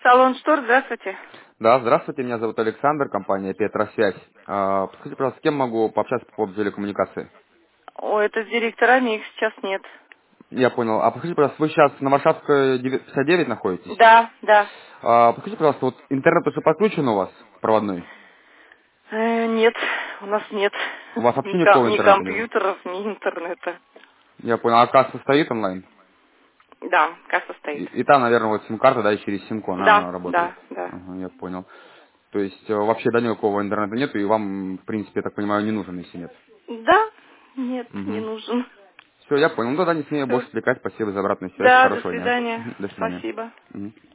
Салон Штор, здравствуйте. Да, здравствуйте, меня зовут Александр, компания Петросвязь. Подскажите, пожалуйста, с кем могу пообщаться по поводу телекоммуникации? О, это с директорами, их сейчас нет. Я понял. А подскажите, пожалуйста, вы сейчас на Варшавской 59 находитесь? Да, да. Подскажите, пожалуйста, вот интернет уже подключен у вас, проводной? Нет, у нас нет У вас вообще ни никакого интернета нет? компьютеров, ни интернета. Я понял. А касса стоит онлайн? Да, касса стоит. И там, наверное, вот сим-карта, да, и через симку Да, она работает. да, да. Ага, я понял. То есть вообще да никакого интернета нету, и вам, в принципе, я так понимаю, не нужен, если нет. Да, нет, не Угу. нужен. Все, я понял. Ну тогда не смею Все. больше отвлекать. Спасибо за обратную связь. Да, до Хорошего дня. свидания. Мгм. До свидания. Спасибо. Мгм.